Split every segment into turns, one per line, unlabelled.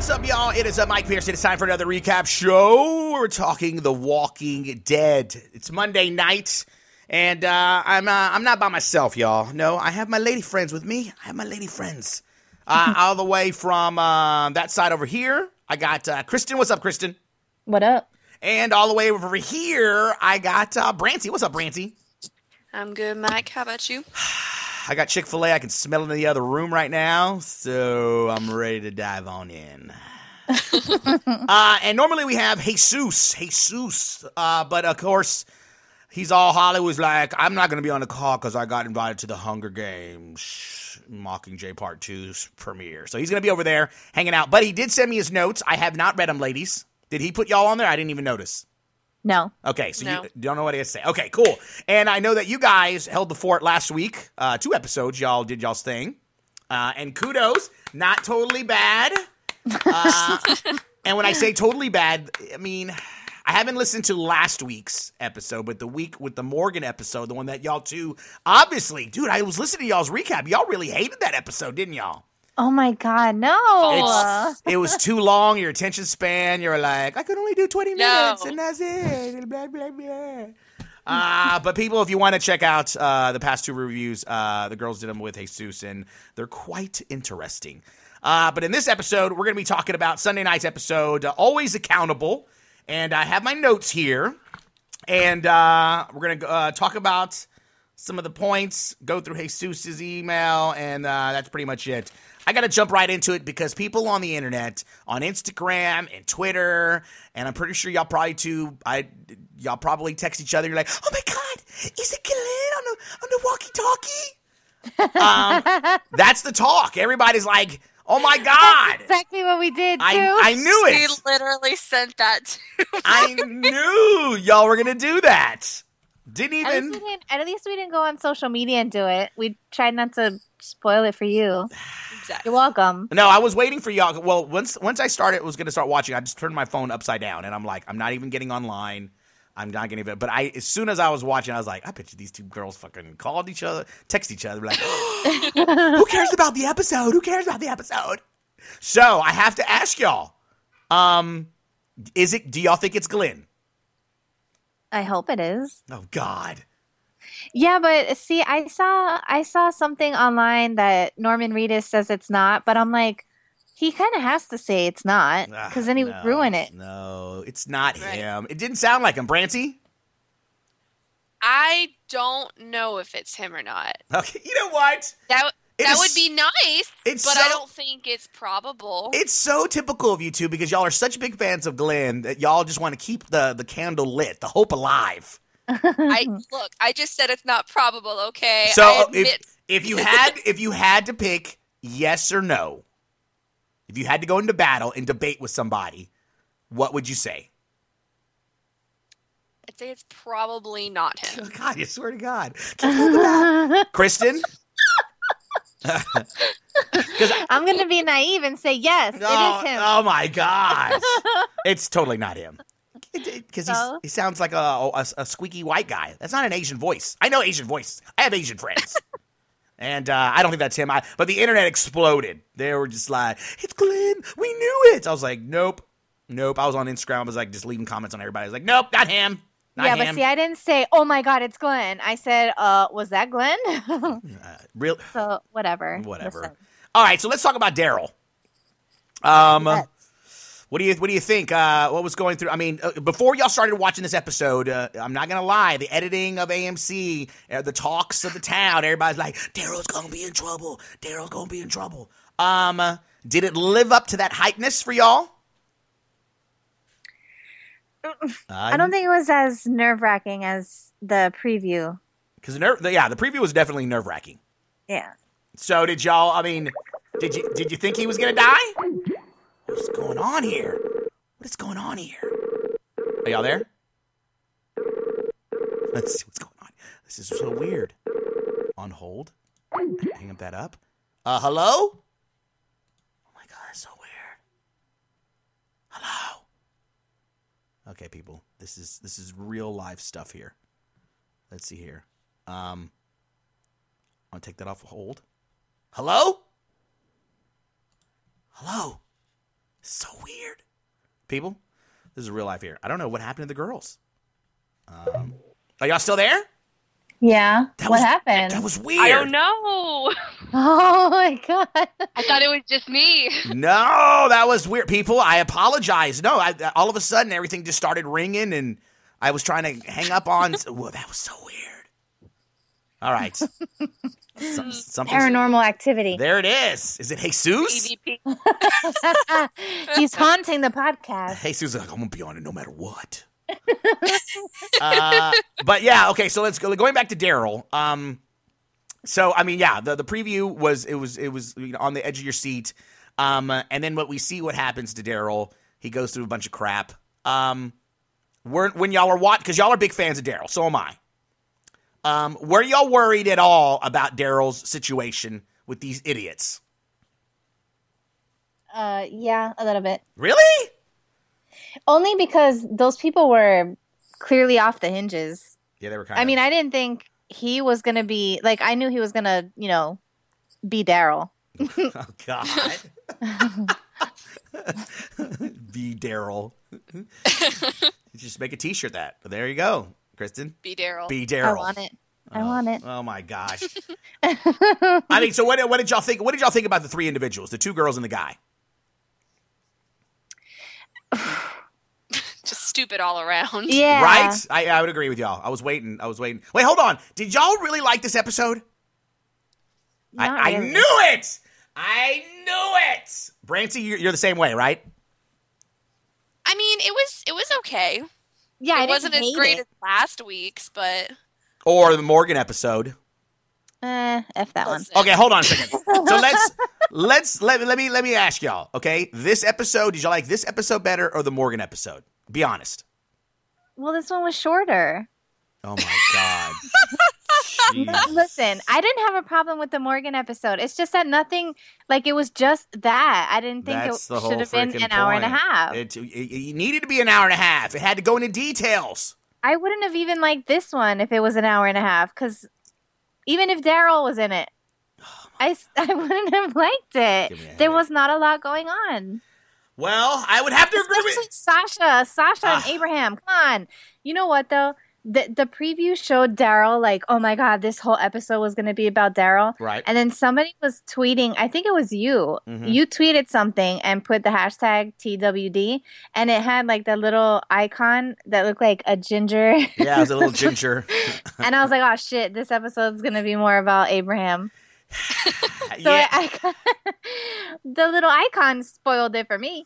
up, y'all? It is Mike Pearson. It's time for another recap show. We're talking The Walking Dead. It's Monday night, and I'm not by myself, y'all. No, I have my lady friends with me. I have my lady friends. All the way from that side over here, I got Kristen. What's up, Kristen?
What up?
And all the way over here, I got Brancy. What's up, Brancy?
I'm good, Mike. How about you?
I got Chick-fil-A. I can smell it in the other room right now, so I'm ready to dive on in. And normally we have Jesus. But of course, he's all Hollywood's like, I'm not going to be on the call because I got invited to the Hunger Games Mockingjay Part 2's premiere. So he's going to be over there hanging out. But he did send me his notes. I have not read them, ladies. Did he put y'all on there? I didn't even notice.
No.
Okay, so
No.
you don't know what he has to say. Okay, cool. And I know that you guys held the fort last week. 2 episodes, y'all did y'all's thing. And kudos, not totally bad. And when I say totally bad, I mean, I haven't listened to last week's episode, but the week with the Morgan episode, the one that y'all two, obviously, dude, I was listening to y'all's recap. Y'all really hated that episode, didn't y'all?
Oh my God, no.
It was too long, your attention span. You were like, I could only do 20 minutes,
No.
and that's it. Blah, blah, blah. But people, if you want to check out the past 2 reviews, the girls did them with Jesus, and they're quite interesting. But in this episode, we're going to be talking about Sunday night's episode, Always Accountable. And I have my notes here. And we're going to talk about some of the points, go through Jesus's email, and that's pretty much it. I got to jump right into it because people on the internet, on Instagram and Twitter, and I'm pretty sure y'all probably too, y'all probably text each other. You're like, oh my God, is it Glenn on the walkie-talkie? That's the talk. Everybody's like, oh my God.
That's exactly what we did, too.
I knew
He
it.
literally sent that to me.
I knew y'all were going to do that. Didn't
At
even.
least we didn't go on social media and do it. We tried not to spoil it for you.
Exactly.
You're welcome.
No, I was waiting for y'all. Well, once I was going to start watching, I just turned my phone upside down, and I'm like, I'm not even getting online. I'm not getting it. But as soon as I was watching, I was like, I bet you these 2 girls fucking called each other, text each other, like, who cares about the episode? Who cares about the episode? So I have to ask y'all, do y'all think it's Glenn?
I hope it is.
Oh God.
Yeah, but see, I saw something online that Norman Reedus says it's not, but I'm like, he kind of has to say it's not because then he would ruin it.
No, it's not
Right.
him. It didn't sound like him. Brancy?
I don't know if it's him or not.
Okay, you know what?
That
It is-
would be nice,
it's
but
so-
I don't think it's probable.
It's so typical of you two because y'all are such big fans of Glenn that y'all just want to keep the candle lit, the hope alive.
I just said it's not probable, okay?
So
I admit
if you had to pick yes or no, if you had to go into battle and debate with somebody, what would you say?
I'd say it's probably not him.
God, I swear to God. Keep moving on. Kristen?
I'm going to be naive and say yes, it is him.
Oh my gosh. It's totally not him. Because he sounds like a squeaky white guy. That's not an Asian voice. I know Asian voice. I have Asian friends. And I don't think that's him. But the internet exploded. They were just like, it's Glenn. We knew it. I was like, nope. I was on Instagram. I was like, just leaving comments on everybody. I was like, nope, not him. Not
Yeah,
him.
but see, I didn't say, oh my God, it's Glenn. I said, was that Glenn?
Real.
So, whatever.
Whatever.
Listen.
All right, so let's talk about Daryl.
Let's.
What do you think? What was going through? I mean, before y'all started watching this episode, I'm not gonna lie. The editing of AMC, the talks of the town, everybody's like, "Daryl's gonna be in trouble. Daryl's gonna be in trouble." Did it live up to that hypeness for y'all?
I don't think it was as nerve-wracking as the preview.
Because the preview was definitely nerve wracking.
Yeah.
So did y'all? I mean, did you think he was gonna die? What's going on here? What is going on here? Are y'all there? Let's see what's going on. This is so weird. On hold. Hang that up. Hello? Oh my God, that's so weird. Hello? Okay, people. This is real life stuff here. Let's see here. I'm gonna take that off hold. Hello? Hello? So weird. People, this is real life here. I don't know what happened to the girls. Are y'all still there?
Yeah. What happened?
That was weird.
I don't know.
Oh my God.
I thought it was just me.
No, that was weird. People, I apologize. No, all of a sudden everything just started ringing and I was trying to hang up on. Whoa, that was so weird. All right. Something.
Paranormal activity.
There it is. Is it Jesus?
EVP.
He's haunting the podcast.
Jesus is like, I'm going to be on it no matter what. But yeah, okay, so let's go. Going back to Daryl. So, I mean, yeah, the preview was on the edge of your seat. And then what happens to Daryl, he goes through a bunch of crap. When y'all are watching, because y'all are big fans of Daryl, so am I. Were y'all worried at all about Daryl's situation with these idiots?
Yeah, a little bit.
Really?
Only because those people were clearly off the hinges.
Yeah, they were
I mean, I didn't think he was going to be, like, I knew he was going to, be Daryl.
Oh, God. Be Daryl. Just make a t-shirt that. There you go, Kristen.
Be Daryl.
Be Daryl.
I want it.
Oh my gosh. I mean, so what did y'all think? What did y'all think about the three individuals, the two girls and the guy?
Just stupid all around.
Yeah.
Right? I would agree with y'all. I was waiting. Wait, hold on. Did y'all really like this episode? I knew it. I knew it. Brancy, you're the same way, right?
I mean, it was okay.
Yeah,
it wasn't as great as last week's, but
or the Morgan episode.
F that one.
Okay, hold on a second. So let me ask y'all. Okay, this episode, did y'all like this episode better or the Morgan episode? Be honest.
Well, this one was shorter.
Oh my God.
Listen, I didn't have a problem with the Morgan episode. It's just that nothing, like, it was just that. I didn't think it should have been an hour and a half.
It needed to be an hour and a half. It had to go into details.
I wouldn't have even liked this one if it was an hour and a half, because even if Daryl was in it, I wouldn't have liked it. There was not a lot going on.
Well, I would have to agree with
Sasha and Abraham. Come on. You know what, though? The preview showed Daryl like, oh my God, this whole episode was going to be about Daryl.
Right.
And then somebody was tweeting, I think it was you. Mm-hmm. You tweeted something and put the hashtag TWD, and it had like the little icon that looked like a ginger.
Yeah, it was a little ginger.
And I was like, oh shit, this episode's going to be more about Abraham. So
yeah.
The little icon spoiled it for me.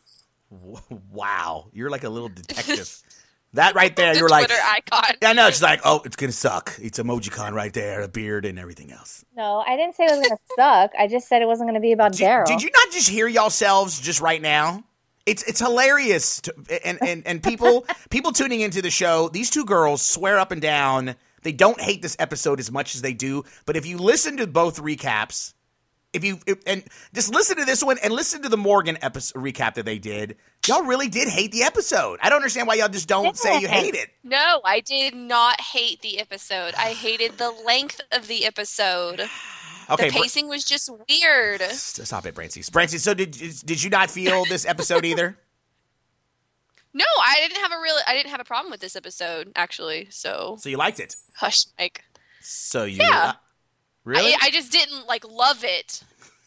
Wow. You're like a little detective. That right there, you're like,
Twitter icon.
I know. She's like, oh, it's gonna suck. It's emojicon right there, a beard and everything else.
No, I didn't say it was gonna suck. I just said it wasn't gonna be about Daryl.
Did you not just hear yourselves just right now? It's hilarious, and people tuning into the show. These two girls swear up and down they don't hate this episode as much as they do. But if you listen to both recaps, and just listen to this one and listen to the Morgan episode recap that they did, y'all really did hate the episode. I don't understand why y'all just don't say you hate it.
No, I did not hate the episode. I hated the length of the episode.
Okay,
the pacing was just weird.
Stop it, Brancy. Brancy, so did you not feel this episode either?
No, I didn't have a problem with this episode actually. So
you liked it?
Hush, Mike.
So you
really? I just didn't love it.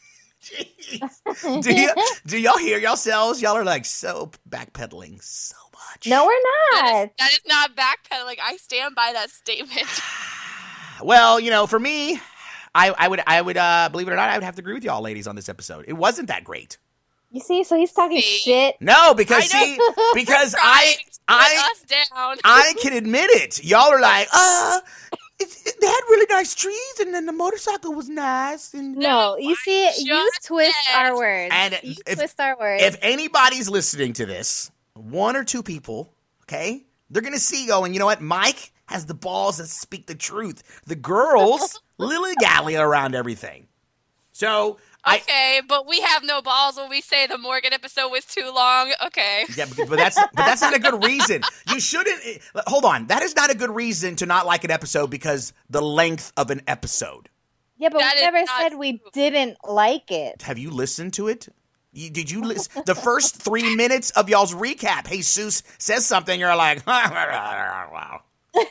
Jeez. Do y'all hear yourselves? Y'all are like so backpedaling so much.
No, we're not.
That is not backpedaling. I stand by that statement.
Well, for me, I would believe it or not, I would have to agree with y'all ladies on this episode. It wasn't that great.
You see, so he's talking shit.
No, because I can admit it. Y'all are like, they had really nice trees, and then the motorcycle was nice. And
no, you see, you twist our words.
And
twist our words.
If anybody's listening to this, one or two people, okay, they're gonna see going, you know what? Mike has the balls to speak the truth. The girls lily-gally around everything. So.
Okay, but we have no balls when we say the Morgan episode was too long. Okay.
Yeah, but that's not a good reason. You shouldn't. Hold on. That is not a good reason to not like an episode because the length of an episode.
Yeah, but we never said we didn't like it.
Have you listened to it? Did you listen? The first 3 minutes of y'all's recap, Jesus says something, you're like, wow.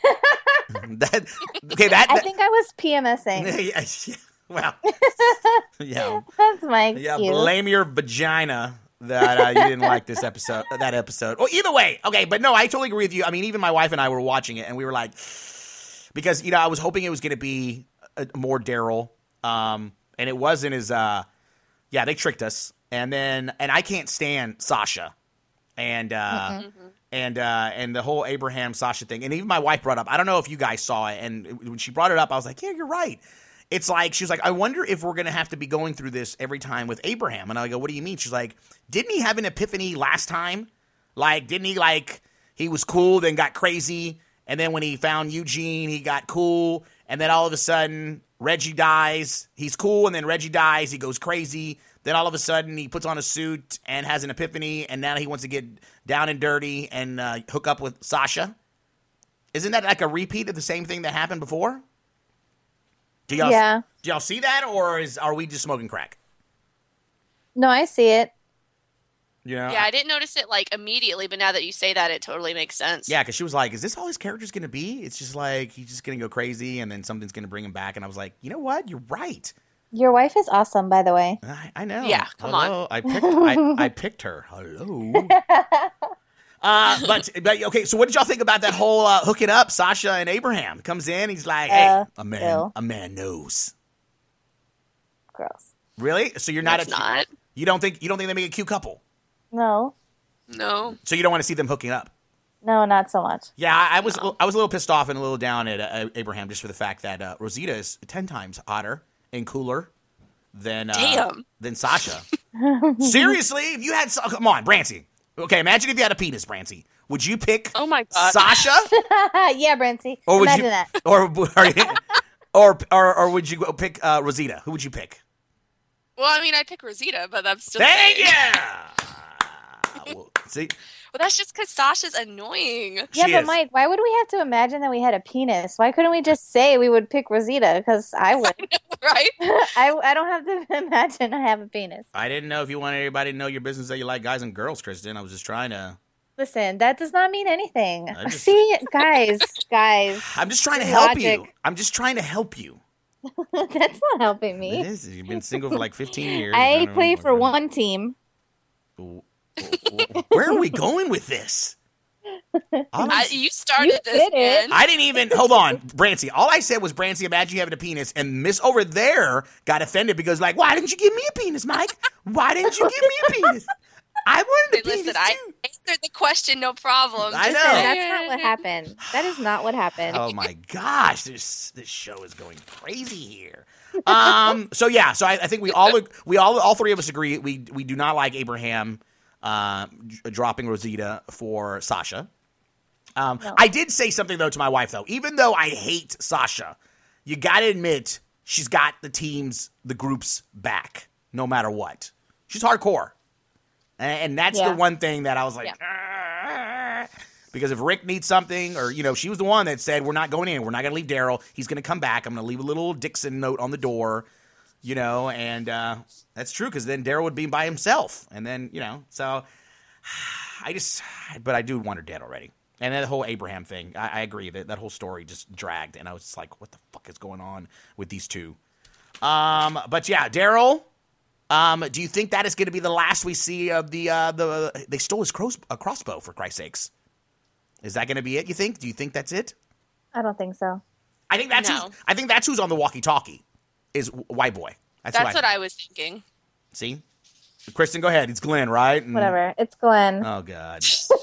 I think I was PMSing.
Yeah, well, yeah.
That's my excuse.
Yeah, blame your vagina that you didn't like this episode, that episode. Well, either way, okay, but no, I totally agree with you. I mean, even my wife and I were watching it, and we were like, because, you know, I was hoping it was going to be more Daryl, and it wasn't as, they tricked us. And I can't stand Sasha, and the whole Abraham Sasha thing. And even my wife brought up, I don't know if you guys saw it, and when she brought it up, I was like, yeah, you're right. It's like, she was like, I wonder if we're going to have to be going through this every time with Abraham. And I go, what do you mean? She's like, didn't he have an epiphany last time? Like, didn't he, like, he was cool, then got crazy, and then when he found Eugene, he got cool, and then all of a sudden, Reggie dies, he's cool, and then Reggie dies, he goes crazy. Then all of a sudden, he puts on a suit and has an epiphany, and now he wants to get down and dirty and hook up with Sasha. Isn't that like a repeat of the same thing that happened before? Do y'all see that, or are we just smoking crack?
No, I see it.
Yeah, I didn't notice it like immediately, but now that you say that, it totally makes sense.
Yeah, because she was like, is this all his character's going to be? It's just like, he's just going to go crazy, and then something's going to bring him back. And I was like, you know what? You're right.
Your wife is awesome, by the way.
I know.
Yeah, come on.
I picked her. Hello. But okay. So, what did y'all think about that whole hooking up? Sasha and Abraham comes in. He's like, "Hey, a man knows."
Gross.
Really? So you're not
not.
You don't think they make a cute couple?
No.
So you don't want to see them hooking up?
No, not so much.
Yeah, I was a little pissed off and a little down at Abraham just for the fact that Rosita is 10 times hotter and cooler than Sasha. Seriously, if you had come on, Brancy. Okay, imagine if you had a penis, Brancy. Would you pick Sasha?
Yeah, Brancy.
Or would
imagine
you,
that.
or would you pick Rosita? Who would you pick?
Well, I mean, I'd pick Rosita, but I'm still
Thank you! Well, see?
Well, that's just because Sasha's annoying.
Yeah, but Mike, why would we have to imagine that we had a penis? Why couldn't we just say we would pick Rosita? Because I would.
Right?
I don't have to imagine I have a penis.
I didn't know if you wanted everybody to know your business that you like guys and girls, Kristen. I was just trying to...
Listen, that does not mean anything. See, guys.
I'm just trying to help you. I'm just trying to help you.
That's not helping me.
It is. You've been single for like 15 years.
I play for one team.
Where are we going with this?
You started this, man.
I didn't even... Hold on, Brancy. All I said was, Brancy, imagine you having a penis, and Miss over there got offended because, like, why didn't you give me a penis, Mike? Why didn't you give me a penis? I wanted a penis, too.
I answered the question, no problem.
I know.
That's not what happened. That is not what happened.
Oh, my gosh. This show is going crazy here. So I think we all three of us agree we do not like Abraham dropping Rosita for Sasha. No. I did say something, though, to my wife, though. Even though I hate Sasha, you got to admit she's got the group's back, no matter what. She's hardcore. And that's the one thing that I was like, because if Rick needs something, or, she was the one that said, we're not going in. We're not going to leave Daryl. He's going to come back. I'm going to leave a little Dixon note on the door, and that's true, because then Daryl would be by himself. And then, so but I do want her dead already. And then the whole Abraham thing, I agree that whole story just dragged, and I was just like, what the fuck is going on with these two? But yeah, Daryl, do you think that is going to be the last we see of they stole his crossbow, for Christ's sakes? Is that going to be it, you think? Do you think that's it?
I don't think so.
I think that's who's on the walkie-talkie, is White Boy. That's
what I was thinking.
See? Kristen, go ahead. It's Glenn, right?
Whatever. It's Glenn.
Oh, God.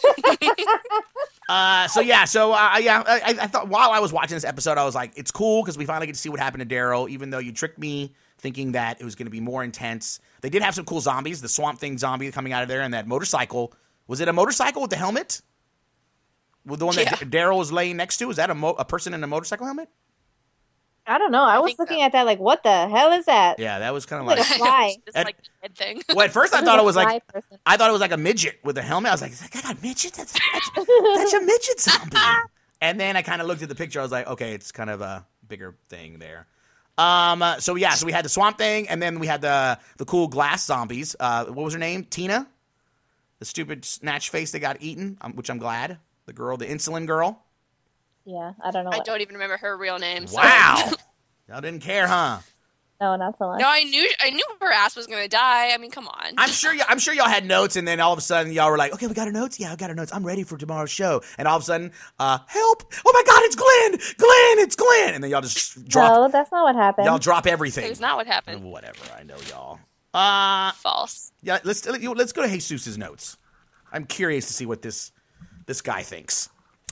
I thought while I was watching this episode, I was like, it's cool because we finally get to see what happened to Daryl, even though you tricked me thinking that it was going to be more intense. They did have some cool zombies, the Swamp Thing zombie coming out of there, and that motorcycle. Was it a motorcycle with the helmet? With the one that Daryl was laying next to? Is that a person in a motorcycle helmet?
I don't know. I was looking at that like, what the hell is that?
Yeah, that was kind of like
a fly.
It's like a head thing.
Well, at first I thought it was like a midget with a helmet. I was like, is that guy got a midget? That's a midget zombie. And then I kind of looked at the picture. I was like, okay, it's kind of a bigger thing there. So we had the Swamp Thing, and then we had the cool glass zombies. What was her name? Tina? The stupid snatch face that got eaten, which I'm glad. The girl, the insulin girl.
Yeah, I don't know.
I don't even remember her real name. So.
Wow. Y'all didn't care, huh?
No, not so much.
No, I knew her ass was gonna die. I mean, come on.
I'm sure y'all had notes, and then all of a sudden y'all were like, "Okay, we got our notes. Yeah, I got our notes. I'm ready for tomorrow's show." And all of a sudden, help! Oh my God, it's Glenn! Glenn, it's Glenn! And then y'all just drop.
No, that's not what happened.
Y'all drop everything.
It's not what happened.
Whatever. I know y'all.
False.
Yeah, let's go to Jesus' notes. I'm curious to see what this guy thinks.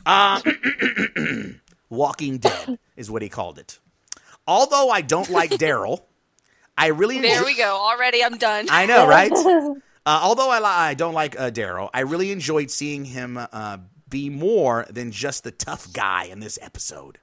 Walking Dead is what he called it. Although I don't like Daryl, I really
there we go. Already, I'm done.
I know, right? Although I don't like Daryl, I really enjoyed seeing him be more than just the tough guy in this episode.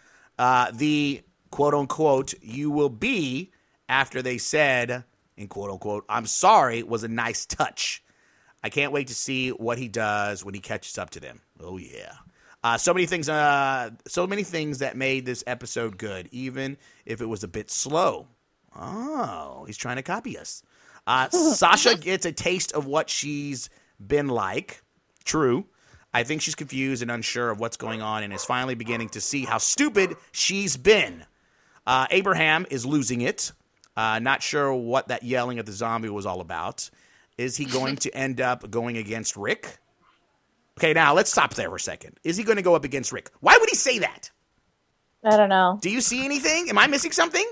The quote unquote "you will be" after they said in quote unquote "I'm sorry" was a nice touch. I can't wait to see what he does when he catches up to them. Oh yeah. So many things that made this episode good, even if it was a bit slow. Oh, he's trying to copy us. Sasha gets a taste of what she's been like. True. I think she's confused and unsure of what's going on and is finally beginning to see how stupid she's been. Abraham is losing it. Not sure what that yelling at the zombie was all about. Is he going to end up going against Rick? Okay, now let's stop there for a second. Is he going to go up against Rick? Why would he say that?
I don't know.
Do you see anything? Am I missing something?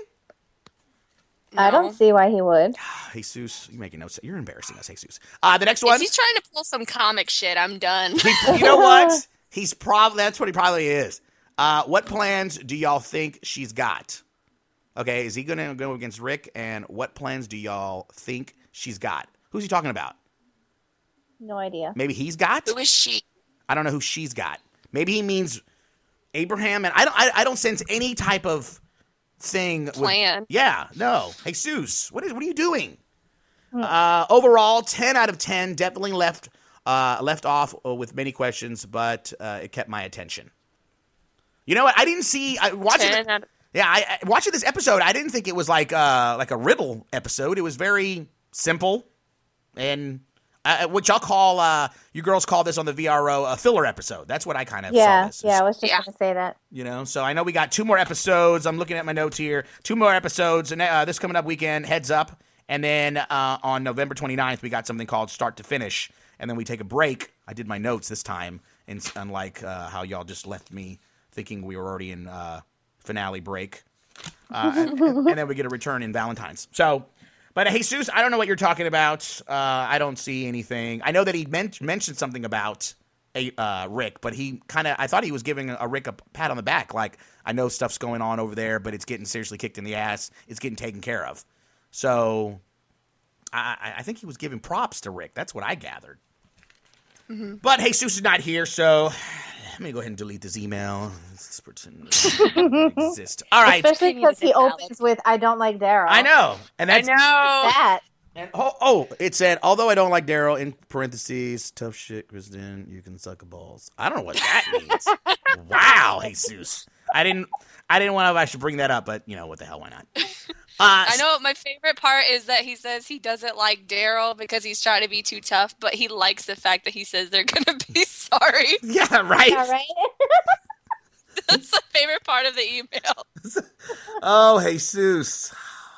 No.
I don't see why he would.
Jesus, you're making no sense. You're embarrassing us, Jesus. The next one.
If he's trying to pull some comic shit, I'm done.
You know what? That's what he probably is. What plans do y'all think she's got? Okay, is he going to go against Rick? And what plans do y'all think she's got? Who's he talking about?
No idea.
Maybe he's got?
Who is she?
I don't know who she's got. Maybe he means Abraham, and I don't sense any type of thing.
Plan.
No. Jesus, what are you doing? Overall, 10 out of 10. Definitely left off with many questions, but it kept my attention. You know what? I didn't see. Watching this episode, I didn't think it was like a riddle episode. It was very simple, and what y'all call you girls call this on the VRO a filler episode. That's what I kind of saw this.
Yeah, I was just going to say that.
You know, so I know we got 2 more episodes. I'm looking at my notes here. 2 more episodes, and this coming up weekend, Heads Up. And then on November 29th, we got something called Start to Finish. And then we take a break. I did my notes this time, and unlike how y'all just left me thinking we were already in finale break. And then we get a return in Valentine's. So, but Jesus, I don't know what you're talking about. I don't see anything. I know that he mentioned something about Rick, but I thought he was giving Rick a pat on the back. Like, I know stuff's going on over there, but it's getting seriously kicked in the ass. It's getting taken care of. So I think he was giving props to Rick. That's what I gathered. Mm-hmm. But Jesus is not here, so let me go ahead and delete this email. Let's pretend it doesn't exist. All right.
Especially because he opens with, "I don't like Daryl."
I know. And that's
that.
And it said, "Although I don't like Daryl," in parentheses, "tough shit, Kristen, you can suck a balls." I don't know what that means. Wow, Jesus. I didn't want to. I should bring that up, but you know what the hell? Why not?
I know my favorite part is that he says he doesn't like Daryl because he's trying to be too tough, but he likes the fact that he says they're going to be sorry.
Yeah, right.
Yeah, right.
That's the favorite part of the email.
Oh, Jesus.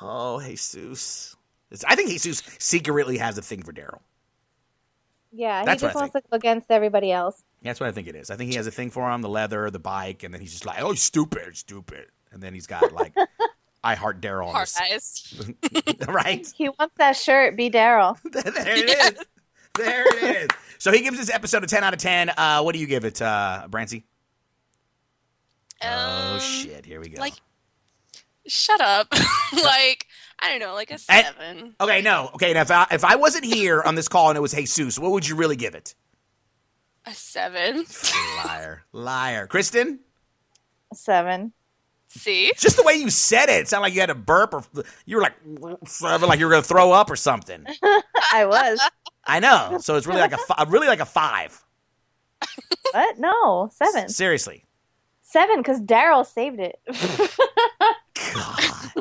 I think Jesus secretly has a thing for Daryl.
Yeah,
That's
he just
what I
wants to go against everybody else.
That's what I think it is. I think he has a thing for him, the leather, the bike, and then he's just like, "Oh, stupid. And then he's got like, "I heart Daryl."
Heart eyes.
Right?
He wants that shirt, be Daryl.
There it is. There it is. So he gives this episode a 10 out of 10. What do you give it, Brancy? Oh, shit. Here we go.
Like, shut up. Like, I don't know, like a 7.
Okay, no. Okay, now if I wasn't here on this call and it was Jesus, what would you really give it?
A 7.
Liar. Kristen?
A 7.
See?
Just the way you said it sounded like you had a burp, or you were like you were going to throw up or something.
I was.
I know. So it's really like a 5.
What? No, 7.
Seriously.
7, because Daryl saved it.
God.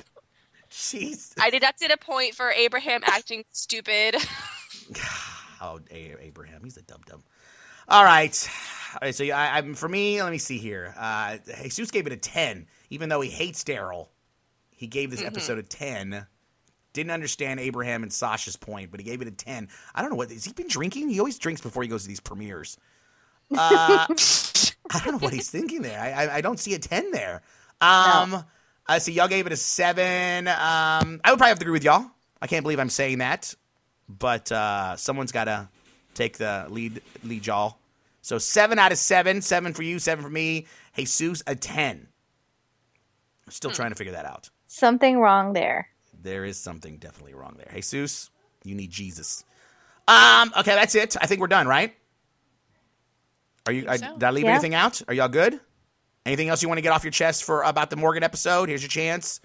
Jeez.
I deducted a point for Abraham acting stupid.
Oh, Abraham, he's a dum-dum. All right. So for me, let me see here. Jesus gave it a 10, even though he hates Daryl. He gave this episode a 10. Didn't understand Abraham and Sasha's point, but he gave it a 10. I don't know has he been drinking? He always drinks before he goes to these premieres. I don't know what he's thinking there. I don't see a 10 there. No. So y'all gave it a 7. I would probably have to agree with y'all. I can't believe I'm saying that, but someone's got to take the lead y'all. So 7 out of 7. 7 for you, 7 for me. Jesus, a 10. I'm still trying to figure that out.
Something wrong there.
There is something definitely wrong there. Jesus, you need Jesus. Okay, that's it. I think we're done, right? Are you? So. Did I leave anything out? Are y'all good? Anything else you want to get off your chest about the Morgan episode? Here's your chance.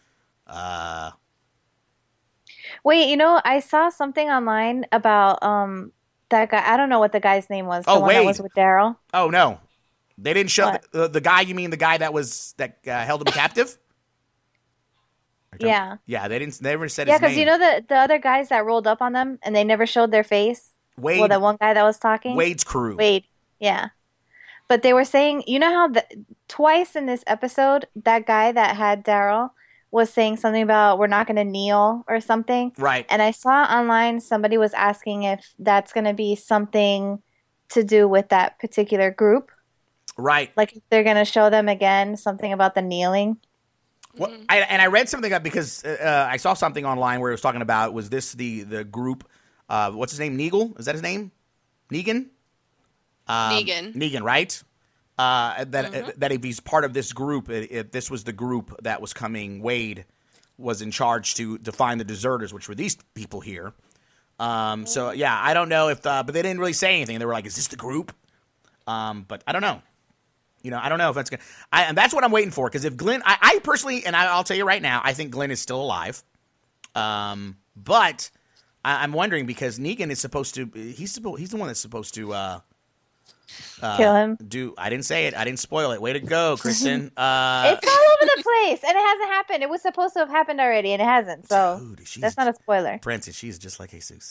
Wait, I saw something online about that guy. I don't know what the guy's name was. The one that was with Daryl.
Oh no, they didn't show the guy. You mean the guy that held him captive?
Yeah.
Yeah, they never said his name.
Yeah, because the other guys that rolled up on them and they never showed their face.
Wade.
Well, the one guy that was talking.
Wade's crew.
Wade. Yeah. But they were saying, how twice in this episode, that guy that had Daryl was saying something about we're not going to kneel or something.
Right.
And I saw online somebody was asking if that's going to be something to do with that particular group.
Right.
Like if they're going to show them again something about the kneeling.
Well, I read something up because I saw something online where it was talking about, was this the group, what's his name, Negan? Is that his name? Negan? Negan, right? That if he's part of this group, if this was the group that was coming, Wade was in charge to find the deserters, which were these people here. So, yeah, I don't know if but they didn't really say anything. They were like, is this the group? But I don't know. I don't know if that's going to – and that's what I'm waiting for, because if Glenn – I personally – and I'll tell you right now, I think Glenn is still alive. But I'm wondering, because Negan is supposed to – he's the one that's supposed to
kill him.
I didn't say it. I didn't spoil it. Way to go, Kristen.
It's all over the place, and it hasn't happened. It was supposed to have happened already, and it hasn't. So that's not a spoiler.
Francis, she's just like Jesus.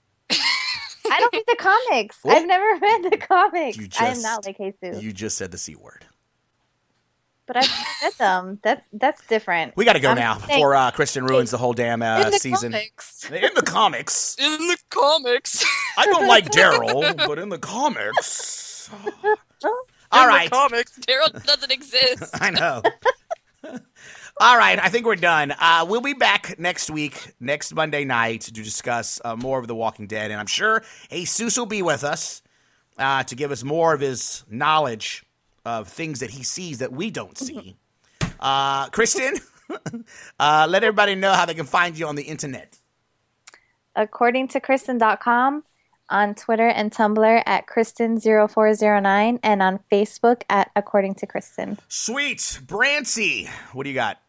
I don't read the comics. I've never read the comics. I am not like Jesus.
You just said the C word.
But I've read them. That's different.
We got to go now before Kristen ruins the whole damn season. In the comics.
In the comics.
I don't like Daryl, but in the comics. All right.
In the comics, Daryl doesn't exist.
I know. All right, I think we're done. We'll be back next week, next Monday night, to discuss more of The Walking Dead. And I'm sure Jesus will be with us to give us more of his knowledge of things that he sees that we don't see. Kristen, let everybody know how they can find you on the internet.
According to Kristen.com, on Twitter and Tumblr at Kristen0409, and on Facebook at According to Kristen.
Sweet. Brancy, what do you got?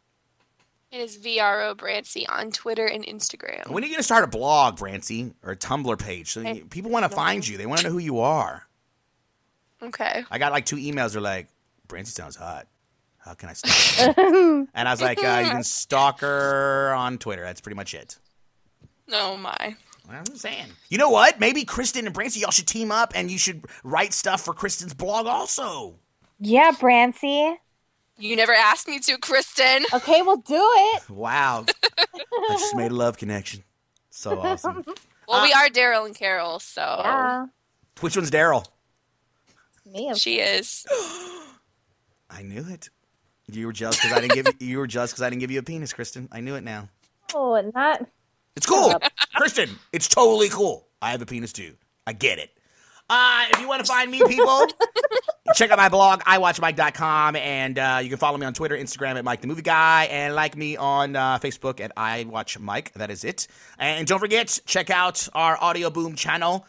It is VRO Brancy on Twitter and Instagram.
When are you going to start a blog, Brancy, or a Tumblr page? So people want to find you. They want to know who you are.
Okay.
I got like 2 emails that are like, Brancy sounds hot. How can I stalk her? And I was like, you can stalk her on Twitter. That's pretty much it.
Oh, my.
I'm just saying. You know what? Maybe Kristen and Brancy, y'all should team up and you should write stuff for Kristen's blog also.
Yeah, Brancy.
You never asked me to, Kristen.
Okay, we'll do it.
Wow. I just made a love connection. So awesome.
Well, we are Daryl and Carol, so.
Yeah.
Which one's Daryl?
Me.
She is.
I knew it. You were jealous because I didn't give you a penis, Kristen. I knew it now.
Oh, not.
It's cool. Kristen, it's totally cool. I have a penis too. I get it. If you want to find me, people, check out my blog, iwatchmike.com, and you can follow me on Twitter, Instagram at Mike the Movie Guy, and like me on Facebook at iWatchMike. That is it. And don't forget, check out our Audio Boom channel,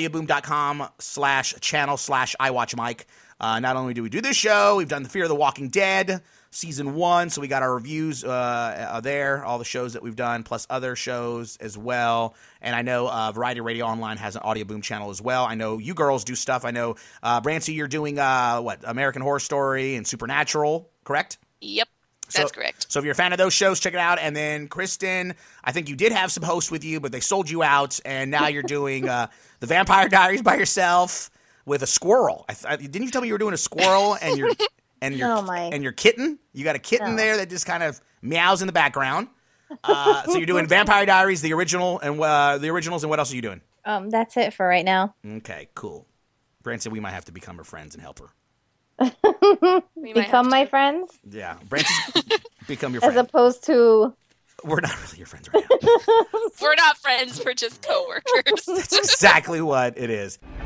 audioboom.com/channel/iWatchMike. Not only do we do this show, we've done The Fear of the Walking Dead, Season 1, so we got our reviews there, all the shows that we've done, plus other shows as well. And I know Variety Radio Online has an Audio Boom channel as well. I know you girls do stuff. I know, Brancy, you're doing, American Horror Story and Supernatural, correct?
Yep. That's correct.
So if you're a fan of those shows, check it out. And then Kristen, I think you did have some hosts with you, but they sold you out, and now you're doing the Vampire Diaries by yourself with a squirrel. Didn't you tell me you were doing a squirrel and your and your kitten? You got a kitten there that just kind of meows in the background. So you're doing Vampire Diaries, the original, and the originals, and what else are you doing?
That's it for right now.
Okay, cool. Branson, we might have to become her friends and help her.
Become my friends?
Yeah, Branson, become your friend.
As opposed to...
We're not really your friends right now.
We're not friends, we're just coworkers.
That's exactly what it is.